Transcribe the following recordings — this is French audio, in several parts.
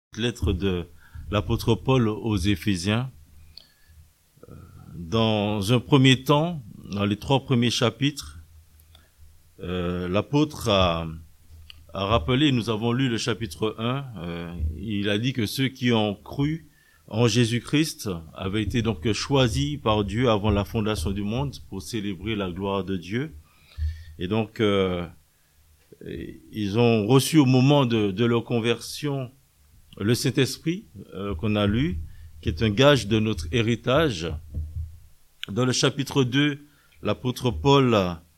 Lettre de l'apôtre Paul aux Éphésiens. Dans un premier temps, dans les 3 premiers chapitres, l'apôtre a rappelé, nous avons lu le chapitre 1, il a dit que ceux qui ont cru en Jésus-Christ avaient été donc choisis par Dieu avant la fondation du monde pour célébrer la gloire de Dieu. Et donc, ils ont reçu au moment de leur conversion le Saint-Esprit qu'on a lu, qui est un gage de notre héritage. Dans le chapitre 2, l'apôtre Paul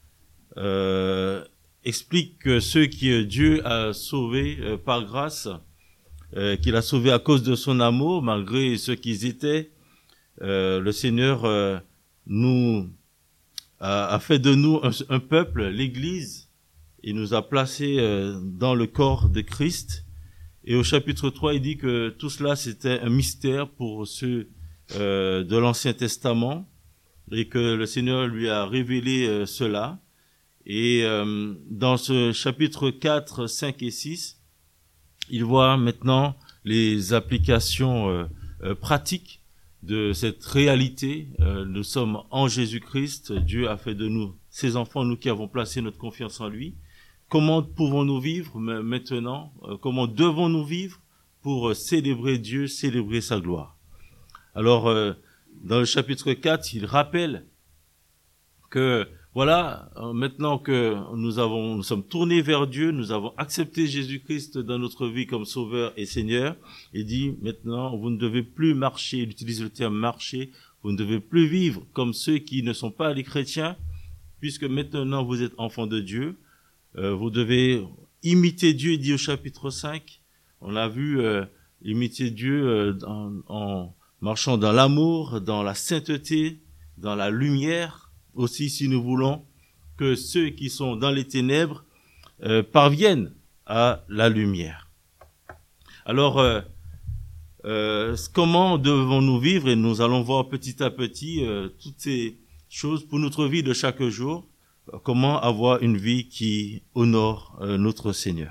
explique que ceux qui Dieu a sauvés par grâce, qu'il a sauvés à cause de son amour, malgré ce qu'ils étaient, le Seigneur nous a fait de nous un peuple, l'Église. Il nous a placés dans le corps de Christ. Et au chapitre 3, il dit que tout cela, c'était un mystère pour ceux de l'Ancien Testament et que le Seigneur lui a révélé cela. Et dans ce chapitre 4, 5 et 6, il voit maintenant les applications pratiques de cette réalité. Nous sommes en Jésus-Christ. Dieu a fait de nous ses enfants, nous qui avons placé notre confiance en lui. Comment pouvons-nous vivre maintenant? Comment devons-nous vivre pour célébrer Dieu, célébrer sa gloire? Alors, dans le chapitre 4, il rappelle que, voilà, maintenant que nous sommes tournés vers Dieu, nous avons accepté Jésus-Christ dans notre vie comme Sauveur et Seigneur, il dit, maintenant, vous ne devez plus marcher, il utilise le terme marcher, vous ne devez plus vivre comme ceux qui ne sont pas les chrétiens, puisque maintenant vous êtes enfants de Dieu. Vous devez imiter Dieu, il dit au chapitre 5. On a vu imiter Dieu en marchant dans l'amour, dans la sainteté, dans la lumière. Aussi, si nous voulons que ceux qui sont dans les ténèbres parviennent à la lumière. Alors, comment devons-nous vivre? Et nous allons voir petit à petit toutes ces choses pour notre vie de chaque jour. Comment avoir une vie qui honore notre Seigneur.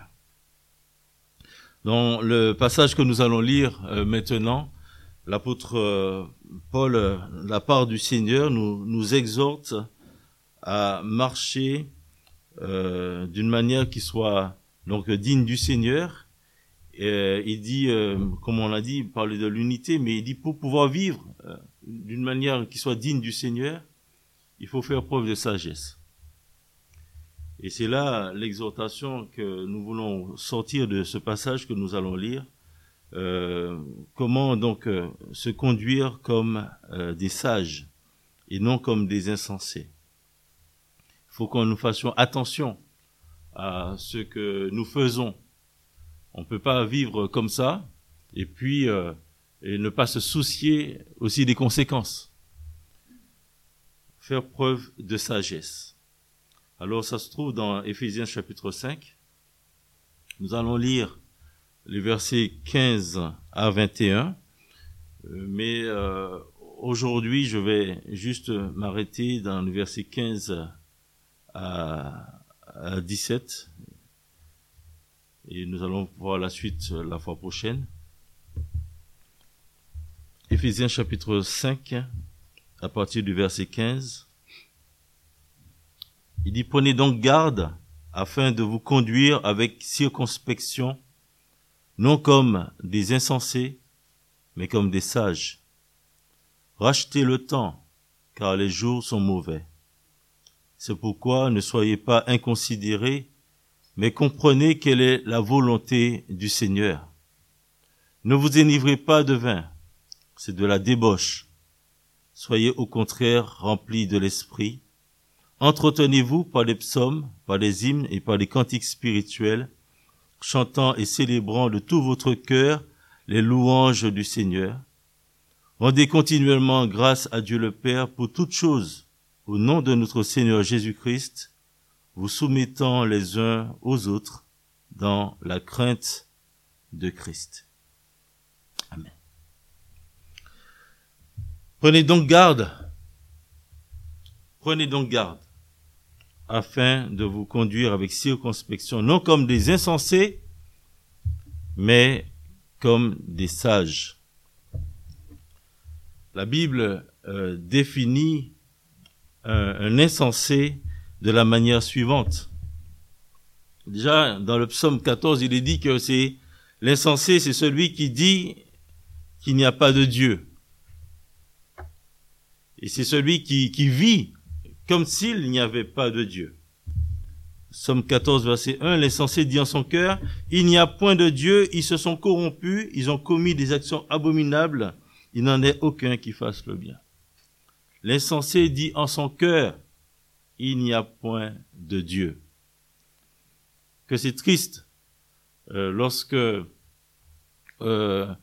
Dans le passage que nous allons lire maintenant, l'apôtre Paul, de la part du Seigneur, nous exhorte à marcher d'une manière qui soit donc digne du Seigneur. Il dit, comme on l'a dit, il parle de l'unité, mais il dit pour pouvoir vivre d'une manière qui soit digne du Seigneur, il faut faire preuve de sagesse. Et c'est là l'exhortation que nous voulons sortir de ce passage que nous allons lire. Comment donc se conduire comme des sages et non comme des insensés. Il faut que nous fassions attention à ce que nous faisons. On ne peut pas vivre comme ça et puis et ne pas se soucier aussi des conséquences. Faire preuve de sagesse. Alors, ça se trouve dans Éphésiens chapitre 5. Nous allons lire les versets 15 à 21. Mais aujourd'hui, je vais juste m'arrêter dans le verset 15 à 17. Et nous allons voir la suite la fois prochaine. Éphésiens chapitre 5, à partir du verset 15. Il dit, prenez donc garde afin de vous conduire avec circonspection, non comme des insensés, mais comme des sages. Rachetez le temps, car les jours sont mauvais. C'est pourquoi ne soyez pas inconsidérés, mais comprenez quelle est la volonté du Seigneur. Ne vous enivrez pas de vin, c'est de la débauche. Soyez au contraire remplis de l'esprit. Entretenez-vous par les psaumes, par les hymnes et par les cantiques spirituels, chantant et célébrant de tout votre cœur les louanges du Seigneur. Rendez continuellement grâce à Dieu le Père pour toutes choses, au nom de notre Seigneur Jésus-Christ, vous soumettant les uns aux autres dans la crainte de Christ. Amen. Prenez donc garde afin de vous conduire avec circonspection, non comme des insensés, mais comme des sages. La Bible définit un insensé de la manière suivante. Déjà, dans le psaume 14, il est dit que l'insensé, c'est celui qui dit qu'il n'y a pas de Dieu. Et c'est celui qui vit comme s'il n'y avait pas de Dieu. Psaume 14, verset 1, l'insensé dit en son cœur, il n'y a point de Dieu, ils se sont corrompus, ils ont commis des actions abominables, il n'en est aucun qui fasse le bien. L'insensé dit en son cœur, il n'y a point de Dieu. Que c'est triste lorsque on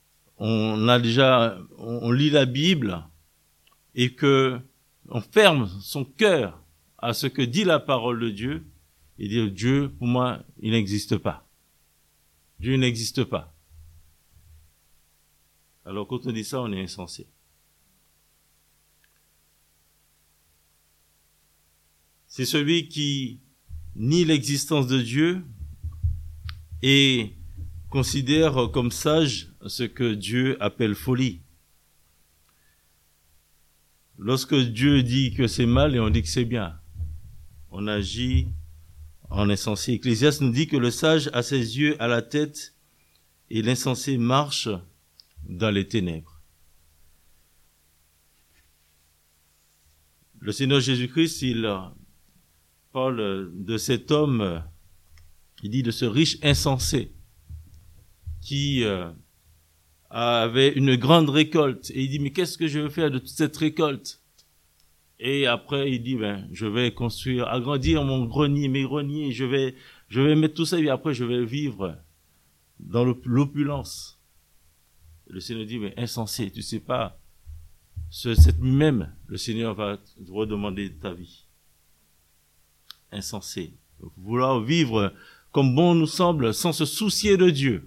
lit la Bible et que on ferme son cœur à ce que dit la parole de Dieu et dire Dieu, pour moi, il n'existe pas. Dieu n'existe pas. Alors quand on dit ça, on est insensé. C'est celui qui nie l'existence de Dieu et considère comme sage ce que Dieu appelle folie. Lorsque Dieu dit que c'est mal et on dit que c'est bien, on agit en insensé. Ecclésiaste nous dit que le sage a ses yeux à la tête et l'insensé marche dans les ténèbres. Le Seigneur Jésus-Christ, il parle de cet homme, il dit de ce riche insensé qui avait une grande récolte. Et il dit, mais qu'est-ce que je vais faire de toute cette récolte? Et après, il dit, je vais construire, agrandir mon grenier, mes greniers, je vais mettre tout ça, et après, je vais vivre dans l'opulence. Le Seigneur dit, mais insensé, tu sais pas, cette nuit même, le Seigneur va te redemander ta vie. Insensé. Vouloir vivre comme bon nous semble, sans se soucier de Dieu.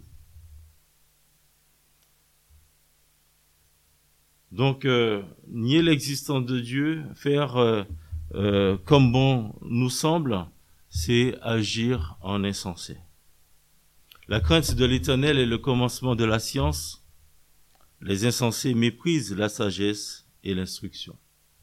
Donc, nier l'existence de Dieu, faire comme bon nous semble, c'est agir en insensé. La crainte de l'Éternel est le commencement de la science. Les insensés méprisent la sagesse et l'instruction.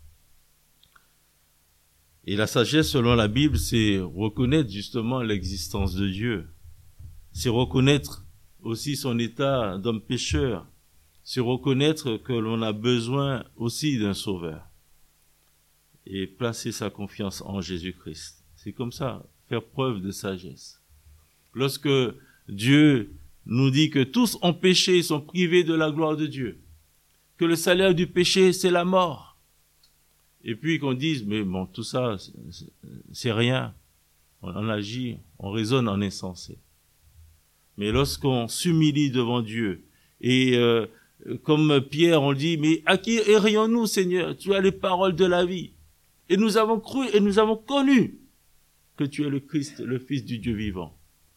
Et la sagesse, selon la Bible, c'est reconnaître justement l'existence de Dieu. C'est reconnaître aussi son état d'homme pécheur. C'est reconnaître que l'on a besoin aussi d'un sauveur. Et placer sa confiance en Jésus-Christ. C'est comme ça, faire preuve de sagesse. Lorsque Dieu nous dit que tous ont péché et sont privés de la gloire de Dieu, que le salaire du péché, c'est la mort. Et puis qu'on dise, mais bon, tout ça, c'est rien. On agit, on raisonne en insensé. Mais lorsqu'on s'humilie devant Dieu, et comme Pierre, on dit, mais à qui irions-nous, Seigneur? Tu as les paroles de la vie. Et nous avons cru et nous avons connu que tu es le Christ, le Fils du Dieu vivant.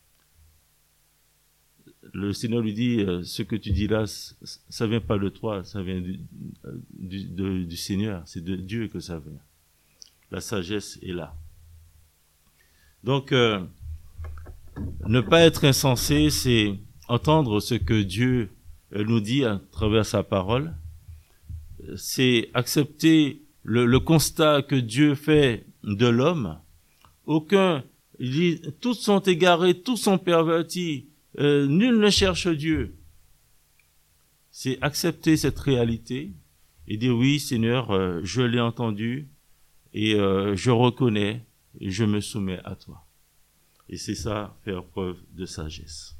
Le Seigneur lui dit, ce que tu dis là, ça vient pas de toi, ça vient du Seigneur, c'est de Dieu que ça vient. La sagesse est là. Donc, ne pas être insensé, c'est entendre ce que Dieu nous dit à travers sa parole. C'est accepter le constat que Dieu fait de l'homme. Il dit, tous sont égarés, tous sont pervertis. Nul ne cherche Dieu. C'est accepter cette réalité et dire oui, Seigneur, je l'ai entendu et je reconnais et je me soumets à toi. Et c'est ça, faire preuve de sagesse.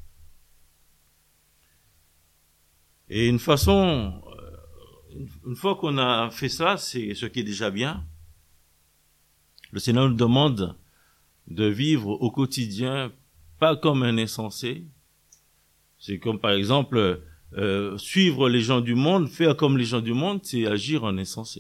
Et une fois qu'on a fait ça, c'est ce qui est déjà bien. Le Seigneur nous demande de vivre au quotidien, pas comme un insensé. C'est comme par exemple suivre les gens du monde, faire comme les gens du monde, c'est agir en insensé.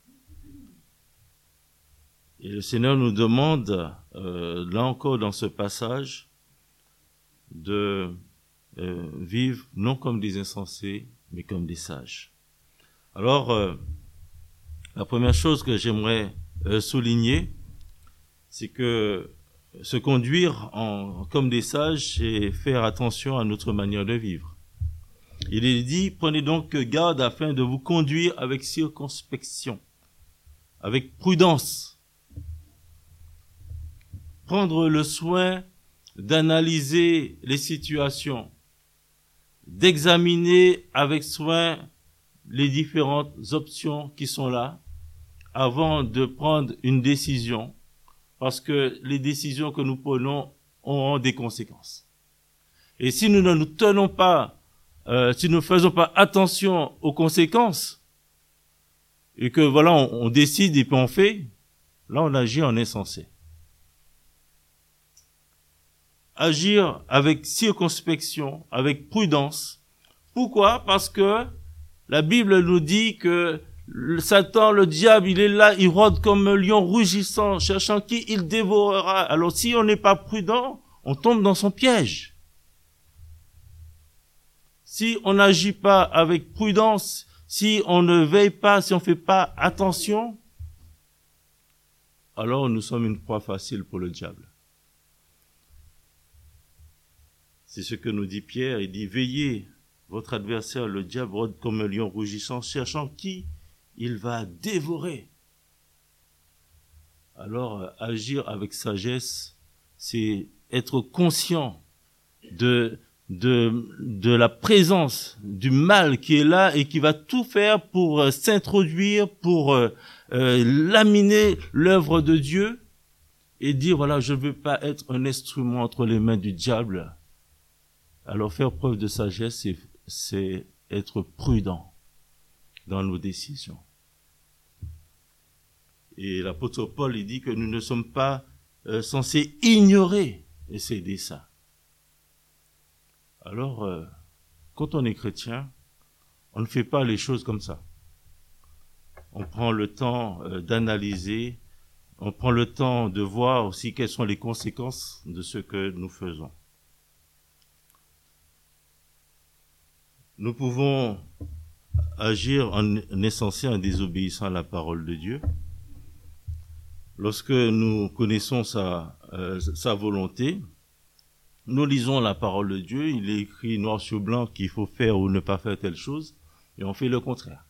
Et le Seigneur nous demande, là encore dans ce passage, de vivre non comme des insensés, mais comme des sages. Alors, la première chose que j'aimerais souligner, c'est que se conduire comme des sages, c'est faire attention à notre manière de vivre. Il est dit, prenez donc garde afin de vous conduire avec circonspection, avec prudence. Prendre le soin d'analyser les situations, d'examiner avec soin les différentes options qui sont là avant de prendre une décision, parce que les décisions que nous prenons auront des conséquences. Et si nous ne nous tenons pas, si nous ne faisons pas attention aux conséquences, et que voilà, on décide et puis on fait, là on agit en insensé. Agir avec circonspection, avec prudence. Pourquoi? Parce que la Bible nous dit que Satan, le diable, il est là, il rôde comme un lion rugissant, cherchant qui il dévorera. Alors si on n'est pas prudent, on tombe dans son piège. Si on n'agit pas avec prudence, si on ne veille pas, si on ne fait pas attention, alors nous sommes une proie facile pour le diable. C'est ce que nous dit Pierre, il dit « Veillez, votre adversaire, le diable, rôde comme un lion rugissant, cherchant qui il va dévorer. » Alors, agir avec sagesse, c'est être conscient de la présence du mal qui est là et qui va tout faire pour s'introduire, pour laminer l'œuvre de Dieu et dire, voilà, je ne veux pas être un instrument entre les mains du diable. Alors faire preuve de sagesse, c'est être prudent dans nos décisions. Et l'apôtre Paul, il dit que nous ne sommes pas censés ignorer et céder ça. Alors, quand on est chrétien, on ne fait pas les choses comme ça. On prend le temps d'analyser, on prend le temps de voir aussi quelles sont les conséquences de ce que nous faisons. Nous pouvons agir en insensé, en désobéissant à la parole de Dieu. Lorsque nous connaissons sa volonté, nous lisons la parole de Dieu, il est écrit noir sur blanc qu'il faut faire ou ne pas faire telle chose, et on fait le contraire.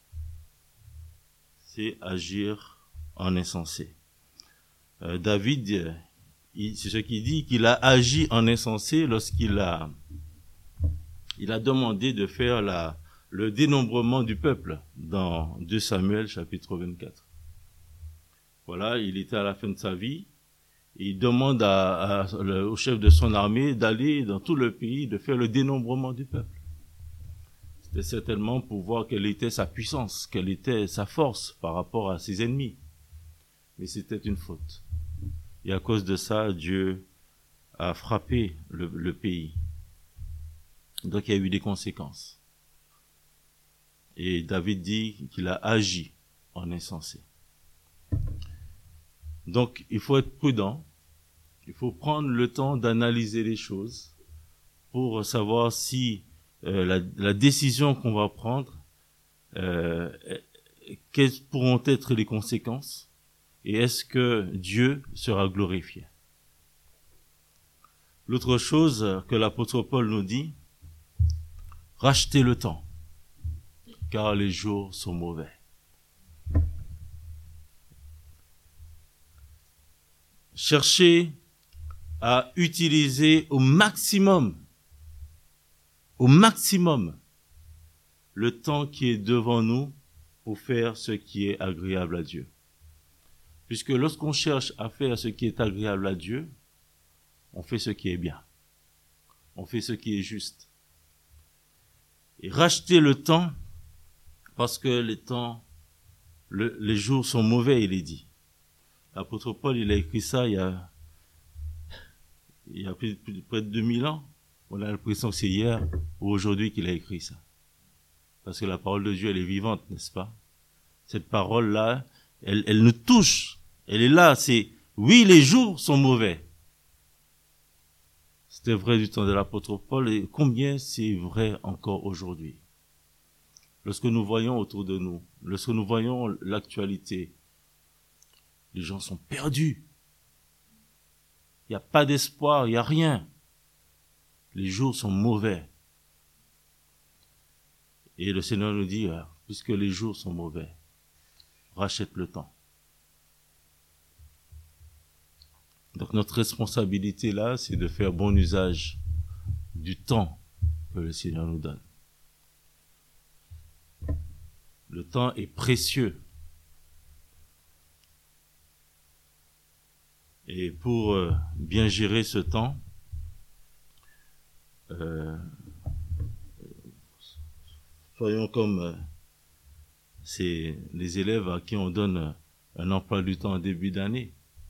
C'est agir en insensé. David, c'est ce qu'il dit, qu'il a agi en insensé lorsqu'il a demandé de faire le dénombrement du peuple dans 2 Samuel chapitre 24. Voilà, il était à la fin de sa vie. Il demande au chef de son armée d'aller dans tout le pays, de faire le dénombrement du peuple. C'était certainement pour voir quelle était sa puissance, quelle était sa force par rapport à ses ennemis. Mais c'était une faute. Et à cause de ça, Dieu a frappé le pays. Donc il y a eu des conséquences. Et David dit qu'il a agi en insensé. Donc il faut être prudent, il faut prendre le temps d'analyser les choses pour savoir si la décision qu'on va prendre, quelles pourront être les conséquences et est-ce que Dieu sera glorifié. L'autre chose que l'apôtre Paul nous dit, rachetez le temps, car les jours sont mauvais. Cherchez à utiliser au maximum le temps qui est devant nous pour faire ce qui est agréable à Dieu. Puisque lorsqu'on cherche à faire ce qui est agréable à Dieu, on fait ce qui est bien. On fait ce qui est juste. Et racheter le temps, parce que les jours sont mauvais, il est dit. L'apôtre Paul, il a écrit ça il y a près de 2000 ans. On a l'impression que c'est hier ou aujourd'hui qu'il a écrit ça. Parce que la parole de Dieu, elle est vivante, n'est-ce pas? Cette parole-là, elle nous touche. Elle est là, oui, les jours sont mauvais. C'était vrai du temps de l'apôtre Paul et combien c'est vrai encore aujourd'hui. Lorsque nous voyons autour de nous, lorsque nous voyons l'actualité, les gens sont perdus. Il n'y a pas d'espoir, il n'y a rien. Les jours sont mauvais. Et le Seigneur nous dit, puisque les jours sont mauvais, rachète le temps. Donc notre responsabilité là, c'est de faire bon usage du temps que le Seigneur nous donne. Le temps est précieux. Et pour bien gérer ce temps, soyons comme les élèves à qui on donne un emploi du temps en début d'année.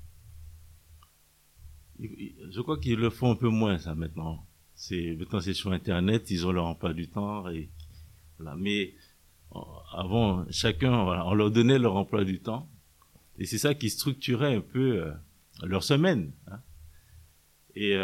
Je crois qu'ils le font un peu moins, ça, maintenant. Maintenant, c'est sur Internet, ils ont leur emploi du temps. Et, voilà. Mais avant, chacun, voilà, on leur donnait leur emploi du temps. Et c'est ça qui structurait un peu leur semaine. Hein. Et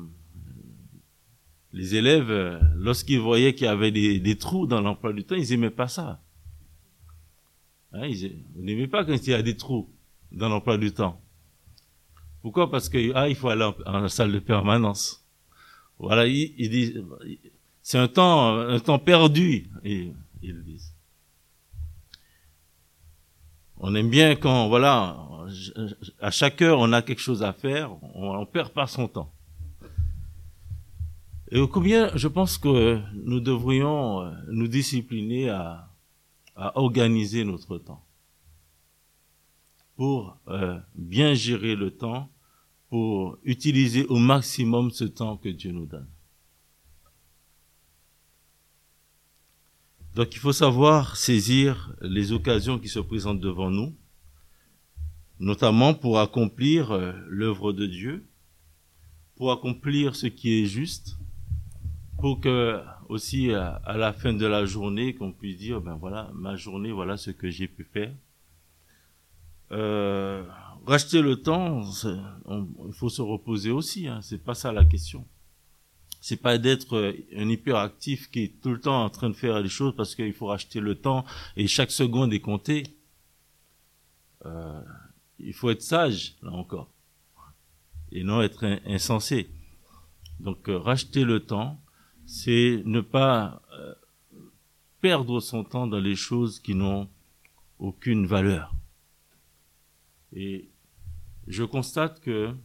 les élèves, lorsqu'ils voyaient qu'il y avait des trous dans l'emploi du temps, ils n'aimaient pas ça. Hein, ils n'aimaient pas quand il y a des trous dans l'emploi du temps. Pourquoi? Parce que il faut aller en salle de permanence. Voilà, ils disent, c'est un temps perdu, ils le disent. On aime bien quand, voilà, à chaque heure on a quelque chose à faire, on perd pas son temps. Et combien, je pense que nous devrions nous discipliner à organiser notre temps pour bien gérer le temps, pour utiliser au maximum ce temps que Dieu nous donne. Donc il faut savoir saisir les occasions qui se présentent devant nous, notamment pour accomplir l'œuvre de Dieu, pour accomplir ce qui est juste, pour que aussi à la fin de la journée qu'on puisse dire, ben voilà, ma journée, voilà ce que j'ai pu faire. Racheter le temps, il faut se reposer aussi, hein, c'est pas ça la question. C'est pas d'être un hyperactif qui est tout le temps en train de faire les choses parce qu'il faut racheter le temps et chaque seconde est comptée. Il faut être sage, là encore, et non être insensé. Donc racheter le temps, c'est ne pas perdre son temps dans les choses qui n'ont aucune valeur. Et je constate que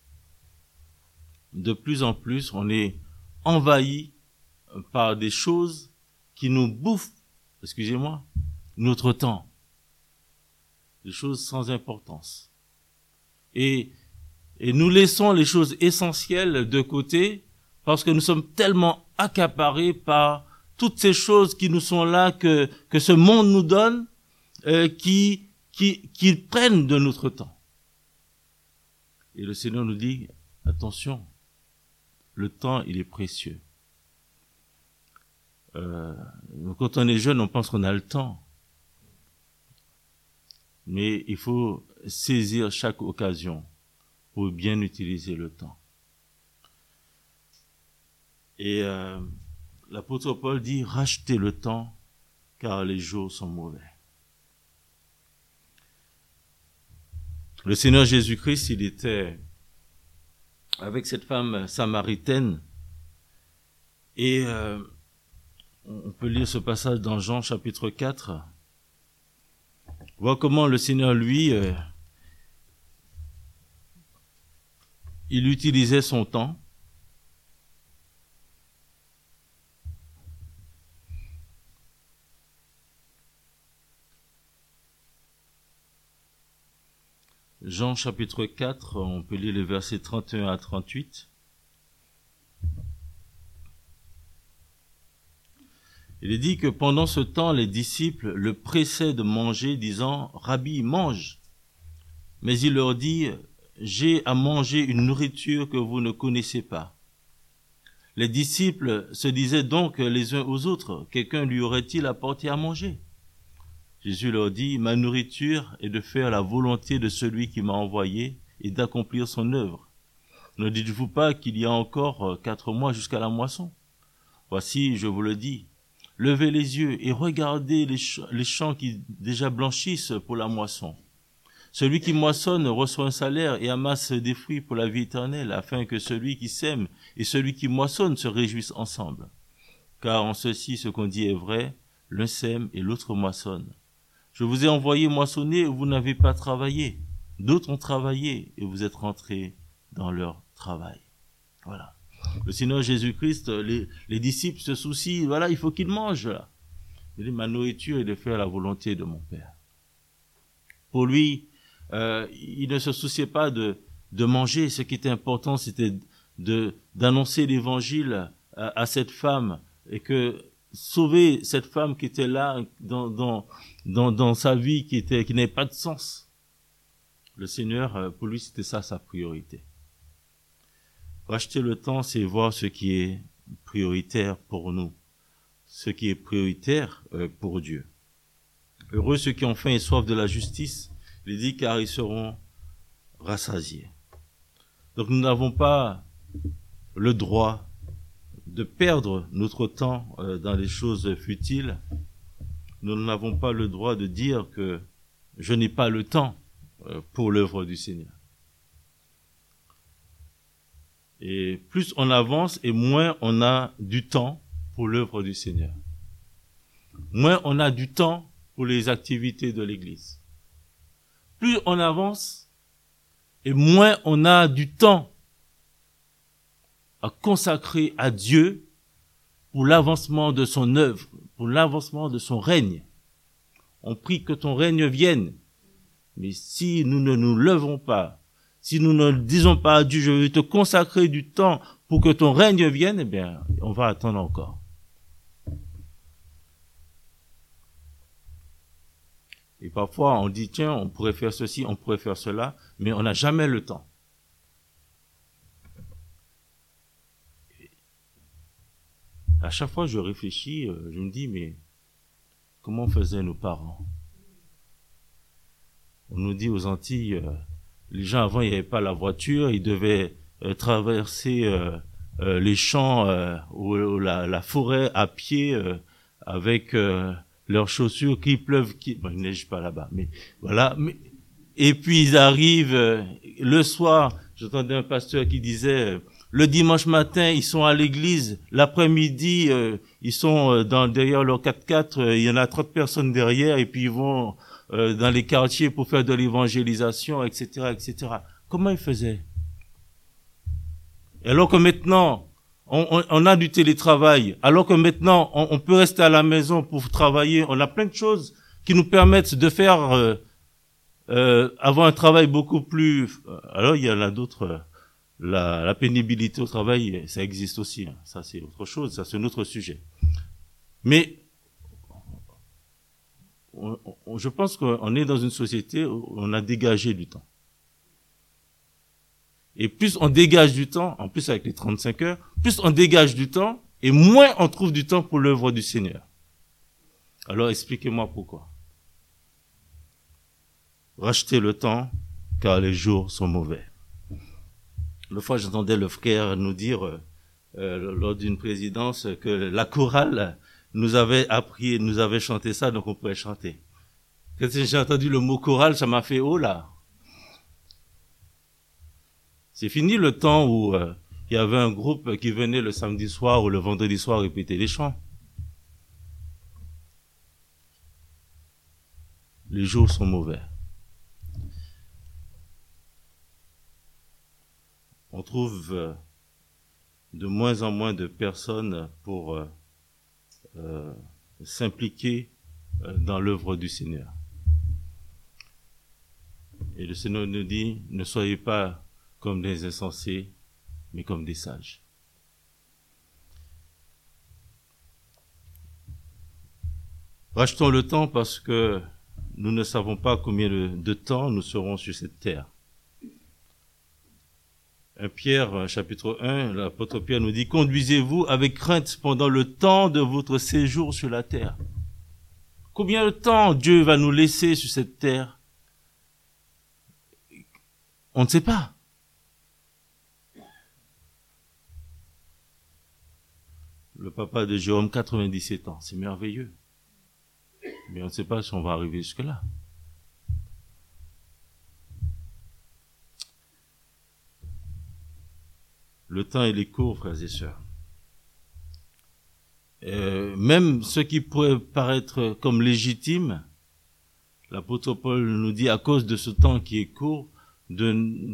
de plus en plus, on est envahi par des choses qui nous bouffent, excusez-moi, notre temps. Des choses sans importance. Et nous laissons les choses essentielles de côté parce que nous sommes tellement accaparés par toutes ces choses qui nous sont là, que ce monde nous donne, qui prennent de notre temps. Et le Seigneur nous dit, attention, le temps, il est précieux. Quand on est jeune, on pense qu'on a le temps. Mais il faut saisir chaque occasion pour bien utiliser le temps. Et l'apôtre Paul dit, rachetez le temps, car les jours sont mauvais. Le Seigneur Jésus-Christ, il était avec cette femme samaritaine. Et on peut lire ce passage dans Jean chapitre 4. Voir comment le Seigneur, lui, il utilisait son temps. Jean chapitre 4, on peut lire les versets 31 à 38. Il est dit que pendant ce temps, les disciples le pressaient de manger, disant « Rabbi, mange !» Mais il leur dit « J'ai à manger une nourriture que vous ne connaissez pas. » Les disciples se disaient donc les uns aux autres « Quelqu'un lui aurait-il apporté à manger ?» Jésus leur dit « Ma nourriture est de faire la volonté de celui qui m'a envoyé et d'accomplir son œuvre. Ne dites-vous pas qu'il y a encore 4 mois jusqu'à la moisson? Voici, je vous le dis, levez les yeux et regardez les champs qui déjà blanchissent pour la moisson. Celui qui moissonne reçoit un salaire et amasse des fruits pour la vie éternelle, afin que celui qui sème et celui qui moissonne se réjouissent ensemble. Car en ceci, ce qu'on dit est vrai, l'un sème et l'autre moissonne. Je vous ai envoyé moissonner et vous n'avez pas travaillé. D'autres ont travaillé et vous êtes rentrés dans leur travail. Voilà. Le Seigneur Jésus-Christ, les disciples se soucient, voilà, il faut qu'ils mangent. Là. Il dit, ma nourriture est de faire la volonté de mon Père. Pour lui, il ne se souciait pas de manger. Ce qui était important, c'était d'annoncer l'évangile à cette femme et que sauver cette femme qui était là dans sa vie qui n'avait pas de sens. Le Seigneur, pour lui, c'était ça sa priorité. Racheter le temps, c'est voir ce qui est prioritaire pour nous, ce qui est prioritaire pour Dieu. Heureux ceux qui ont faim et soif de la justice, il dit, car ils seront rassasiés. Donc nous n'avons pas le droit de perdre notre temps dans les choses futiles. Nous n'avons pas le droit de dire que je n'ai pas le temps pour l'œuvre du Seigneur. Et plus on avance et moins on a du temps pour l'œuvre du Seigneur. Moins on a du temps pour les activités de l'Église. Plus on avance et moins on a du temps à consacrer à Dieu pour l'avancement de son œuvre, pour l'avancement de son règne. On prie que ton règne vienne. Mais si nous ne nous levons pas, si nous ne disons pas à Dieu, je vais te consacrer du temps pour que ton règne vienne, eh bien, on va attendre encore. Et parfois, on dit, tiens, on pourrait faire ceci, on pourrait faire cela, mais on n'a jamais le temps. À chaque fois, je réfléchis, je me dis, mais comment faisaient nos parents? On nous dit aux Antilles, les gens avant, il n'y avait pas la voiture, ils devaient traverser les champs ou la forêt à pied avec leurs chaussures, qu'il pleuve, bon, il neige pas là-bas, mais voilà. Et puis ils arrivent le soir. J'entendais un pasteur qui disait le dimanche matin ils sont à l'église, l'après-midi ils sont derrière leur 4x4, il y en a 30 personnes derrière et puis ils vont dans les quartiers pour faire de l'évangélisation, etc., etc. Comment ils faisaient? Alors que maintenant on a du télétravail, alors que maintenant on peut rester à la maison pour travailler, on a plein de choses qui nous permettent de faire avoir un travail beaucoup plus. Alors il y en a d'autres. La pénibilité au travail, ça existe aussi. Hein. Ça c'est autre chose, ça c'est un autre sujet. Mais je pense qu'on est dans une société où on a dégagé du temps. Et plus on dégage du temps, en plus avec les 35 heures, plus on dégage du temps, et moins on trouve du temps pour l'œuvre du Seigneur. Alors expliquez-moi pourquoi. Rachetez le temps, car les jours sont mauvais. L'autre fois, j'entendais le frère nous dire, lors d'une présidence, que la chorale nous avait appris, nous avait chanté ça, donc on pouvait chanter. Quand j'ai entendu le mot chorale, ça m'a fait « oh là ». C'est fini le temps où il y avait un groupe qui venait le samedi soir ou le vendredi soir répéter les chants. Les jours sont mauvais. On trouve de moins en moins de personnes pour s'impliquer dans l'œuvre du Seigneur. Et le Seigneur nous dit, ne soyez pas comme des insensés, mais comme des sages. Rachetons le temps parce que nous ne savons pas combien de temps nous serons sur cette terre. 1 Pierre, chapitre 1, l'apôtre Pierre nous dit « Conduisez-vous avec crainte pendant le temps de votre séjour sur la terre. » Combien de temps Dieu va nous laisser sur cette terre? On ne sait pas. Le papa de Jérôme, 97 ans, c'est merveilleux. Mais on ne sait pas si on va arriver jusque-là. Le temps, il est court, frères et sœurs. même ce qui pourrait paraître comme légitime, l'apôtre Paul nous dit, à cause de ce temps qui est court, de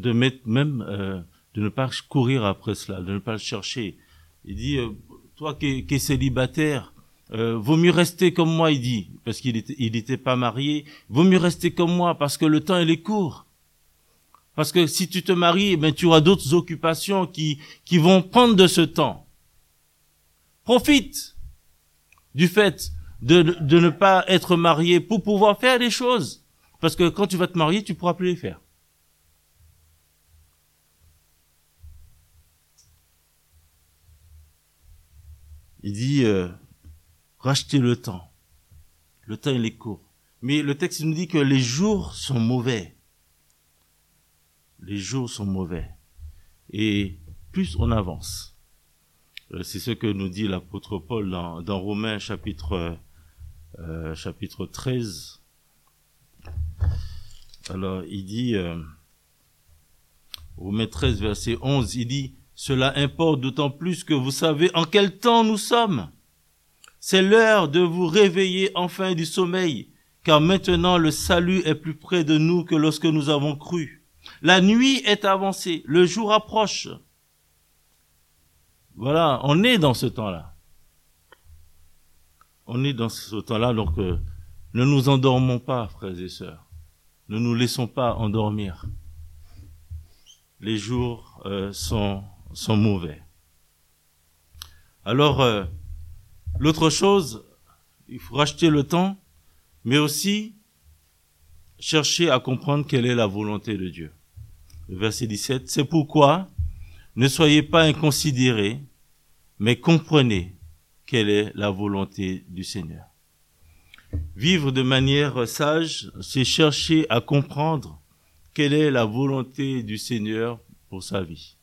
ne pas courir après cela, de ne pas le chercher. Il dit, toi qui es célibataire, vaut mieux rester comme moi, il dit, parce qu'il était pas marié, vaut mieux rester comme moi, parce que le temps, il est court. Parce que si tu te maries, ben, tu auras d'autres occupations qui vont prendre de ce temps. Profite du fait de ne pas être marié pour pouvoir faire des choses. Parce que quand tu vas te marier, tu pourras plus les faire. Il dit, rachetez le temps. Le temps, il est court. Mais le texte nous dit que les jours sont mauvais. Les jours sont mauvais. Et plus on avance. C'est ce que nous dit l'apôtre Paul dans Romains chapitre 13. Alors, il dit, Romains 13, verset 11, il dit, « Cela importe d'autant plus que vous savez en quel temps nous sommes. C'est l'heure de vous réveiller enfin du sommeil, car maintenant le salut est plus près de nous que lorsque nous avons cru. La nuit est avancée, le jour approche. » Voilà, on est dans ce temps-là. On est dans ce temps-là, donc ne nous endormons pas, frères et sœurs. Ne nous laissons pas endormir. Les jours sont mauvais. Alors, l'autre chose, il faut racheter le temps, mais aussi chercher à comprendre quelle est la volonté de Dieu. Le verset 17, c'est pourquoi ne soyez pas inconsidérés, mais comprenez quelle est la volonté du Seigneur. Vivre de manière sage, c'est chercher à comprendre quelle est la volonté du Seigneur pour sa vie.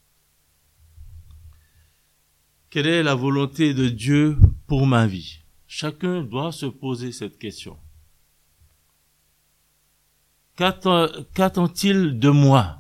Quelle est la volonté de Dieu pour ma vie? Chacun doit se poser cette question. Qu'attend-il de moi?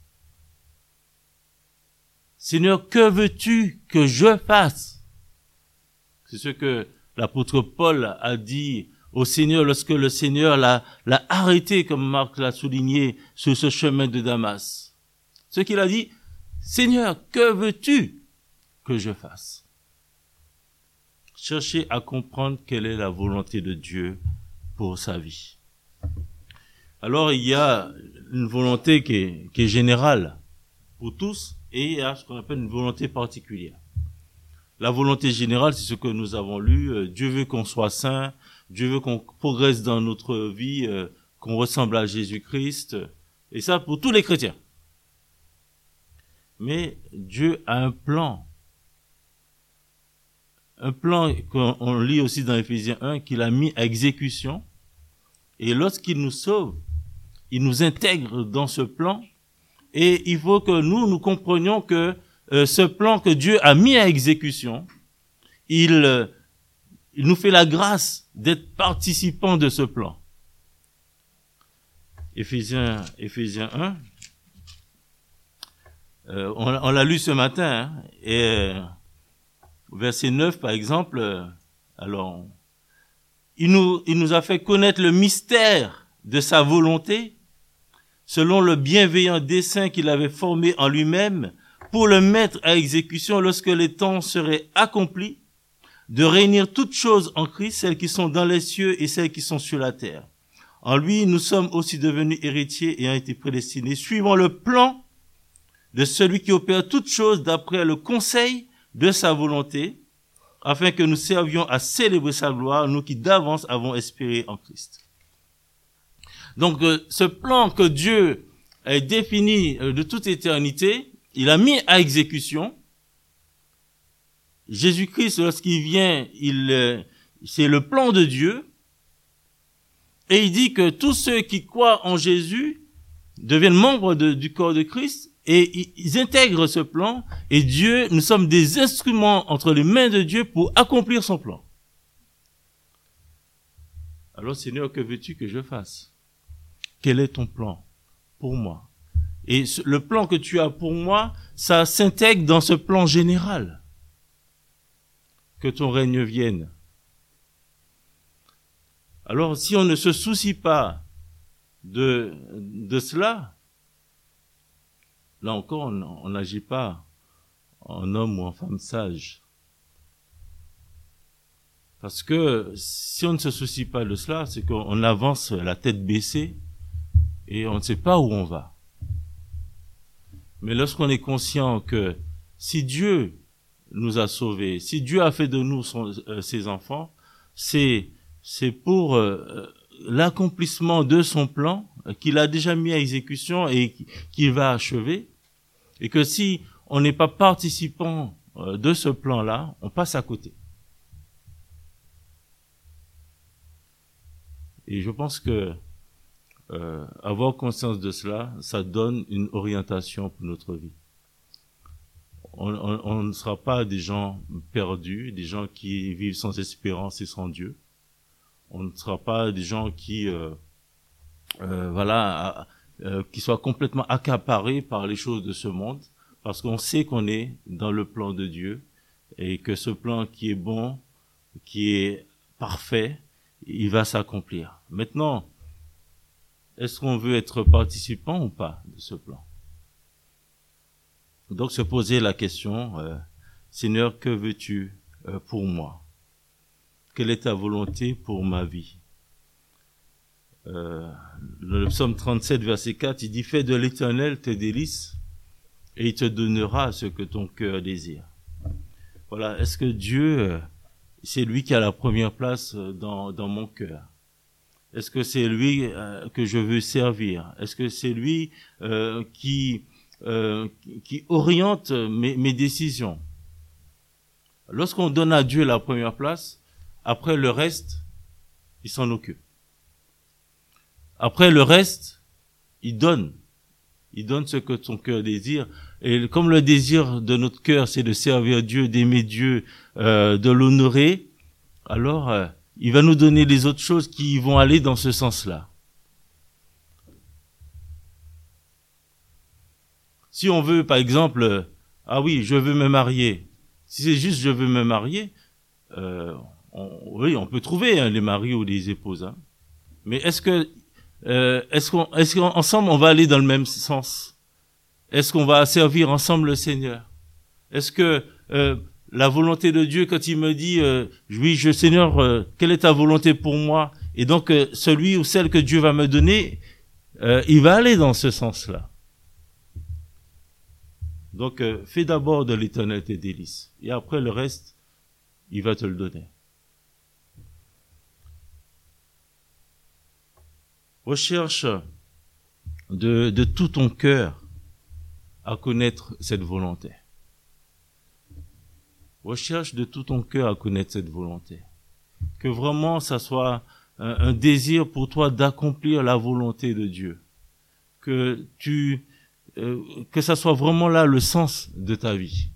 Seigneur, que veux-tu que je fasse? C'est ce que l'apôtre Paul a dit au Seigneur lorsque le Seigneur l'a arrêté, comme Marc l'a souligné, sur ce chemin de Damas. Ce qu'il a dit, Seigneur, que veux-tu que je fasse? Cherchez à comprendre quelle est la volonté de Dieu pour sa vie. Alors, il y a une volonté qui est générale pour tous, et il y a ce qu'on appelle une volonté particulière. La volonté générale, c'est ce que nous avons lu. Dieu veut qu'on soit saint, Dieu veut qu'on progresse dans notre vie, qu'on ressemble à Jésus-Christ, et ça pour tous les chrétiens. Mais Dieu a un plan qu'on lit aussi dans Éphésiens 1, qu'il a mis à exécution, et lorsqu'il nous sauve, il nous intègre dans ce plan, et il faut que nous comprenions que ce plan que Dieu a mis à exécution, il nous fait la grâce d'être participants de ce plan. Éphésiens 1, on l'a lu ce matin, hein, et verset 9 par exemple, alors il nous a fait connaître le mystère de sa volonté, selon le bienveillant dessein qu'il avait formé en lui-même, pour le mettre à exécution lorsque les temps seraient accomplis, de réunir toutes choses en Christ, celles qui sont dans les cieux et celles qui sont sur la terre. En lui, nous sommes aussi devenus héritiers ayant été prédestinés, suivant le plan de celui qui opère toutes choses d'après le conseil de sa volonté, afin que nous servions à célébrer sa gloire, nous qui d'avance avons espéré en Christ. Donc, ce plan que Dieu a défini de toute éternité, il a mis à exécution. Jésus-Christ, lorsqu'il vient, c'est le plan de Dieu. Et il dit que tous ceux qui croient en Jésus deviennent membres du corps de Christ et ils intègrent ce plan. Et Dieu, nous sommes des instruments entre les mains de Dieu pour accomplir son plan. Alors Seigneur, que veux-tu que je fasse? Quel est ton plan pour moi? Et le plan que tu as pour moi, ça s'intègre dans ce plan général. que ton règne vienne. Alors, si on ne se soucie pas de cela, là encore, on n'agit pas en homme ou en femme sage. Parce que si on ne se soucie pas de cela, c'est qu'on avance la tête baissée et on ne sait pas où on va. Mais lorsqu'on est conscient que si Dieu nous a sauvés, si Dieu a fait de nous ses enfants, c'est pour l'accomplissement de son plan qu'il a déjà mis à exécution et qu'il va achever, et que si on n'est pas participant de ce plan-là, on passe à côté. Et je pense que avoir conscience de cela, ça donne une orientation pour notre vie. On ne sera pas des gens perdus, des gens qui vivent sans espérance et sans Dieu. On ne sera pas des gens qui qui soient complètement accaparés par les choses de ce monde, parce qu'on sait qu'on est dans le plan de Dieu et que ce plan qui est bon, qui est parfait, il va s'accomplir. Maintenant, est-ce qu'on veut être participant ou pas de ce plan? Donc se poser la question, Seigneur, que veux-tu pour moi? Quelle est ta volonté pour ma vie? Le psaume 37, verset 4, il dit, fais de l'Éternel tes délices et il te donnera ce que ton cœur désire. Voilà, est-ce que Dieu, c'est lui qui a la première place dans mon cœur? Est-ce que c'est lui que je veux servir? Est-ce que c'est lui qui oriente mes décisions? Lorsqu'on donne à Dieu la première place, après le reste, il s'en occupe. Après le reste, il donne. Il donne ce que son cœur désire. Et comme le désir de notre cœur, c'est de servir Dieu, d'aimer Dieu, de l'honorer, alors il va nous donner les autres choses qui vont aller dans ce sens-là. Si on veut, par exemple, ah oui, je veux me marier. Si c'est juste je veux me marier, on peut trouver les maris ou les épouses. Hein. Mais est-ce qu'ensemble on va aller dans le même sens? Est-ce qu'on va servir ensemble le Seigneur? Est-ce que la volonté de Dieu, quand il me dit oui, Seigneur, quelle est ta volonté pour moi? Et donc celui ou celle que Dieu va me donner, il va aller dans ce sens-là. Donc fais d'abord de l'Éternel tes délices, et après le reste, il va te le donner. Recherche de tout ton cœur à connaître cette volonté. Recherche de tout ton cœur à connaître cette volonté. Que vraiment ça soit un désir pour toi d'accomplir la volonté de Dieu. Que ça soit vraiment là le sens de ta vie.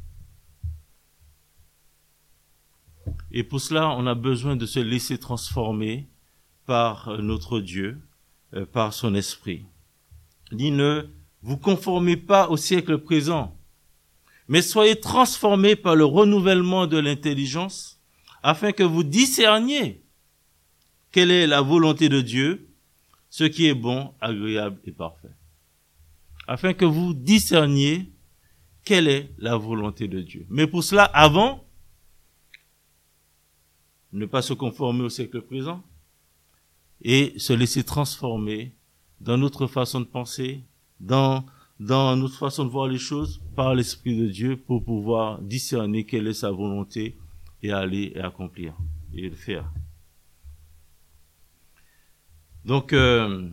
Et pour cela, on a besoin de se laisser transformer par notre Dieu, par son esprit. Il dit, ne vous conformez pas au siècle présent, mais soyez transformés par le renouvellement de l'intelligence, afin que vous discerniez quelle est la volonté de Dieu, ce qui est bon, agréable et parfait. Afin que vous discerniez quelle est la volonté de Dieu. Mais pour cela, avant, ne pas se conformer au siècle présent et se laisser transformer dans notre façon de penser, dans notre façon de voir les choses par l'Esprit de Dieu pour pouvoir discerner quelle est sa volonté et aller et accomplir et le faire. Donc, que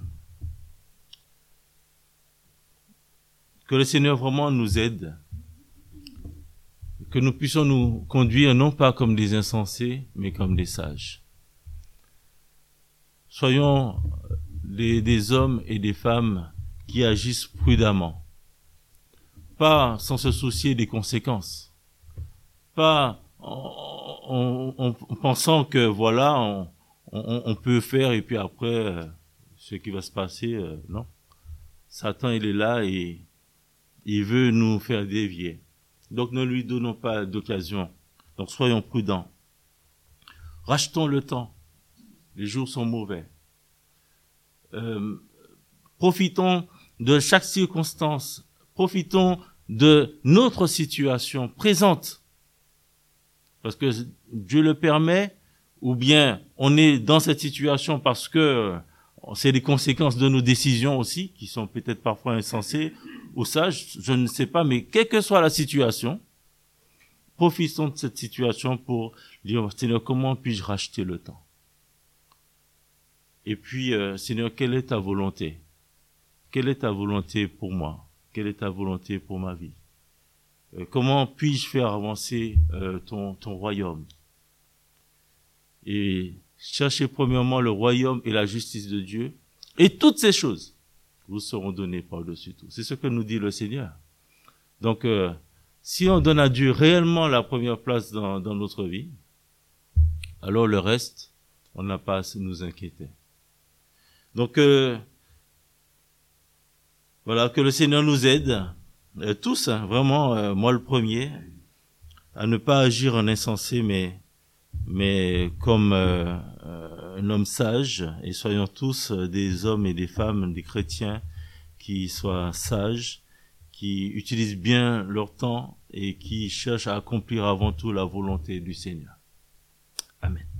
le Seigneur vraiment nous aide, que nous puissions nous conduire non pas comme des insensés, mais comme des sages. Soyons des hommes et des femmes qui agissent prudemment, pas sans se soucier des conséquences, pas en pensant que voilà, on peut faire et puis après, ce qui va se passer, non. Satan, il est là et il veut nous faire dévier. Donc ne lui donnons pas d'occasion. Donc soyons prudents Rachetons le temps. Les jours sont mauvais. Profitons de chaque circonstance. Profitons de notre situation présente. Parce que Dieu le permet, ou bien on est dans cette situation parce que c'est les conséquences de nos décisions aussi, qui sont peut-être parfois insensées ou sages, je ne sais pas, mais quelle que soit la situation, profitons de cette situation pour dire, Seigneur, comment puis-je racheter le temps? Et puis, Seigneur, quelle est ta volonté? Quelle est ta volonté pour moi? Quelle est ta volonté pour ma vie? Comment puis-je faire avancer ton royaume? Et cherchez premièrement le royaume et la justice de Dieu, et toutes ces choses vous seront données par-dessus tout. C'est ce que nous dit le Seigneur. Donc, si on donne à Dieu réellement la première place dans notre vie, alors le reste, on n'a pas à nous inquiéter. Donc, voilà, que le Seigneur nous aide, tous, hein, vraiment, moi le premier, à ne pas agir en insensé, mais comme un homme sage, et soyons tous des hommes et des femmes, des chrétiens qui soient sages, qui utilisent bien leur temps et qui cherchent à accomplir avant tout la volonté du Seigneur. Amen.